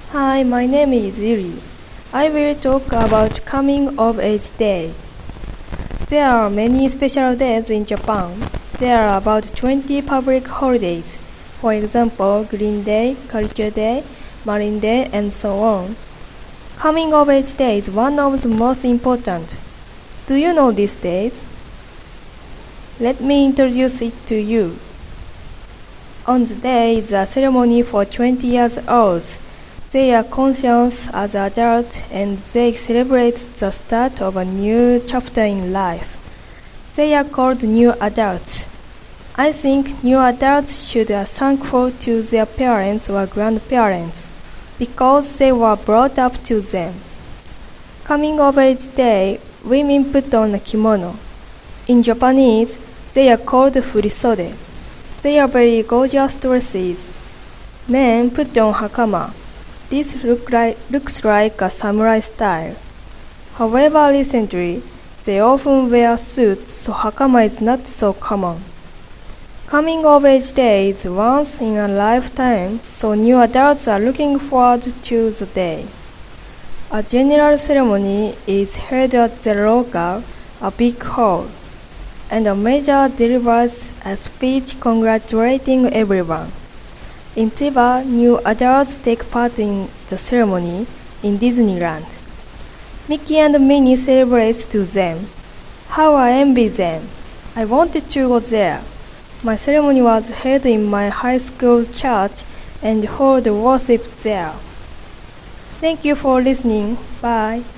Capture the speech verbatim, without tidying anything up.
Hi, my name is Yuri. I will talk about Coming of Age Day. There are many special days in Japan. There are about twenty public holidays. For example, Green Day, Culture Day, Marine Day, and so on. Coming of Age Day is one of the most important. Do you know these days? Let me introduce it to you. On the day is a ceremony for twenty years olds. They are conscious as adults and they celebrate the start of a new chapter in life. They are called new adults. I think new adults should be thankful to their parents or grandparents because they were brought up to them. Coming of age day, women put on a kimono. In Japanese, they are called furisode. They are very gorgeous dresses. Men put on hakama. This look like, looks like a samurai style. However, recently, they often wear suits, so hakama is not so common. Coming of age day is once in a lifetime, so new adults are looking forward to the day. A general ceremony is held at the local, a big hall, and a major delivers a speech congratulating everyone. In Chiba, new adults take part in the ceremony in Disneyland. Mickey and Minnie celebrates to them. How I envy them. I wanted to go there. My ceremony was held in my high school church and held worship there. Thank you for listening. Bye.